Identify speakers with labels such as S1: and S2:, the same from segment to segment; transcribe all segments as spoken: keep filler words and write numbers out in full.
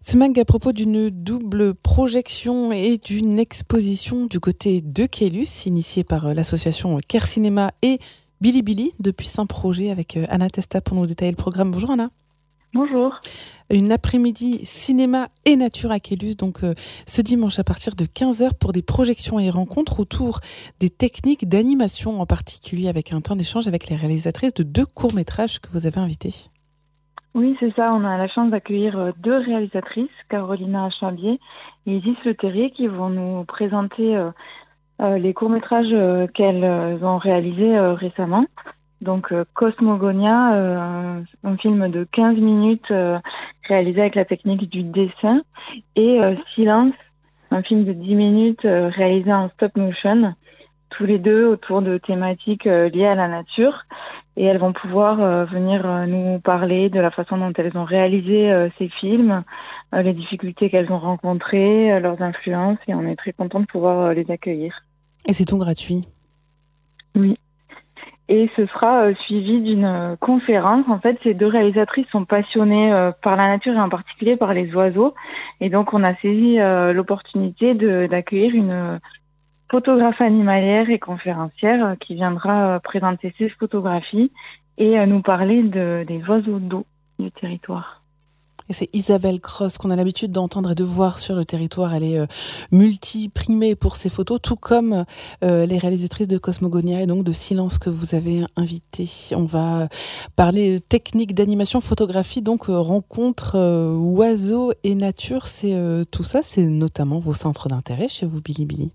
S1: Ce mag à propos d'une double projection et d'une exposition du côté de Caylus, initiée par l'association Care Cinéma et Bilibili, depuis Saint-Projet, avec Anna Testa pour nous détailler le programme. Bonjour Anna.
S2: Bonjour.
S1: Une après-midi cinéma et nature à Caylus, donc euh, ce dimanche à partir de quinze heures pour des projections et rencontres autour des techniques d'animation, en particulier avec un temps d'échange avec les réalisatrices de deux courts-métrages que vous avez invités.
S2: Oui, c'est ça. On a la chance d'accueillir deux réalisatrices, Carolina Chambier et Isis Le Terrier, qui vont nous présenter euh, euh, les courts-métrages euh, qu'elles euh, ont réalisés euh, récemment. Donc euh, Cosmogonia, euh, un film de quinze minutes euh, réalisé avec la technique du dessin, et euh, Silence, un film de dix minutes euh, réalisé en stop motion, tous les deux autour de thématiques euh, liées à la nature. Et elles vont pouvoir euh, venir euh, nous parler de la façon dont elles ont réalisé euh, ces films, euh, les difficultés qu'elles ont rencontrées, euh, leurs influences, et on est très content de pouvoir euh, les accueillir.
S1: Et c'est tout gratuit?
S2: Oui. Et ce sera euh, suivi d'une euh, conférence. En fait, ces deux réalisatrices sont passionnées euh, par la nature et en particulier par les oiseaux. Et donc, on a saisi euh, l'opportunité de, d'accueillir une euh, photographe animalière et conférencière euh, qui viendra euh, présenter ses photographies et euh, nous parler de, des oiseaux d'eau du territoire.
S1: Et c'est Isabelle Cross qu'on a l'habitude d'entendre et de voir sur le territoire. Elle est euh, multi-primée pour ses photos, tout comme euh, les réalisatrices de Cosmogonia et donc de Silence que vous avez invitées. On va parler technique d'animation, photographie, donc euh, rencontre euh, oiseaux et nature. C'est euh, tout ça, c'est notamment vos centres d'intérêt chez vous, Bilibili.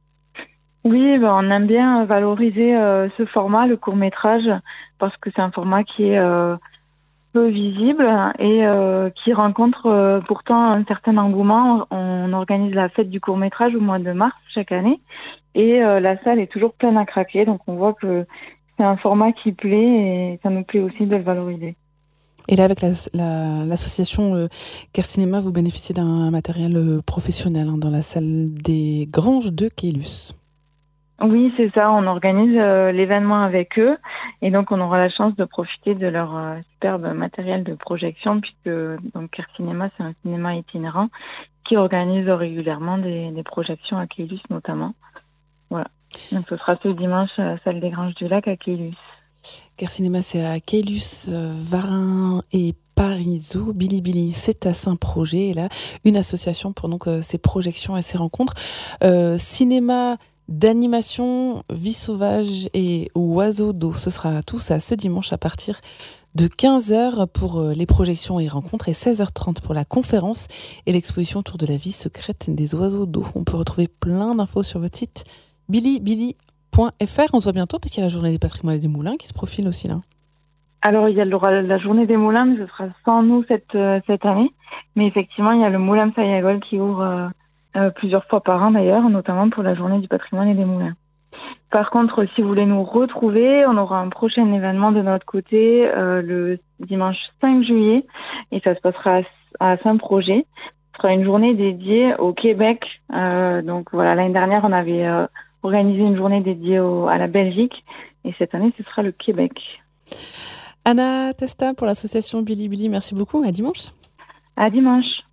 S2: Oui, ben, on aime bien valoriser euh, ce format, le court-métrage, parce que c'est un format qui est euh, peu visible et euh, qui rencontre euh, pourtant un certain engouement. On organise la fête du court-métrage au mois de mars chaque année et euh, la salle est toujours pleine à craquer, donc on voit que c'est un format qui plaît et ça nous plaît aussi de le valoriser.
S1: Et là, avec la, la, l'association euh, Care Cinéma, vous bénéficiez d'un matériel euh, professionnel hein, dans la salle des Granges de Caylus.
S2: Oui, c'est ça. On organise euh, l'événement avec eux et donc on aura la chance de profiter de leur euh, superbe matériel de projection puisque donc Care Cinéma, c'est un cinéma itinérant qui organise régulièrement des, des projections à Caylus notamment. Voilà. Donc ce sera ce dimanche à la salle des Granges du Lac à Caylus.
S1: Care Cinéma, c'est à Caylus, euh, Varin et Parisot. Bilibili, c'est à Saint-Projet. Et là, une association pour donc euh, ces projections et ces rencontres. Euh, cinéma d'animation, vie sauvage et oiseaux d'eau. Ce sera tout ça ce dimanche à partir de quinze heures pour les projections et rencontres et seize heures trente pour la conférence et l'exposition autour de la vie secrète des oiseaux d'eau. On peut retrouver plein d'infos sur votre site bilibili point f r. On se voit bientôt parce qu'il y a la journée des patrimoines et des moulins qui se profile aussi là.
S2: Alors il y aura la journée des moulins, mais ce sera sans nous cette, euh, cette année. Mais effectivement, il y a le moulin de Sayagol qui ouvre euh, Euh, plusieurs fois par an d'ailleurs, notamment pour la journée du patrimoine et des moulins. Par contre, si vous voulez nous retrouver, on aura un prochain événement de notre côté euh, le dimanche cinq juillet et ça se passera à, à Saint-Projet. Ce sera une journée dédiée au Québec. Euh, donc voilà, l'année dernière, on avait euh, organisé une journée dédiée au, à la Belgique et cette année, ce sera le Québec.
S1: Anna Testa pour l'association Bilibili, merci beaucoup. À dimanche.
S2: À dimanche.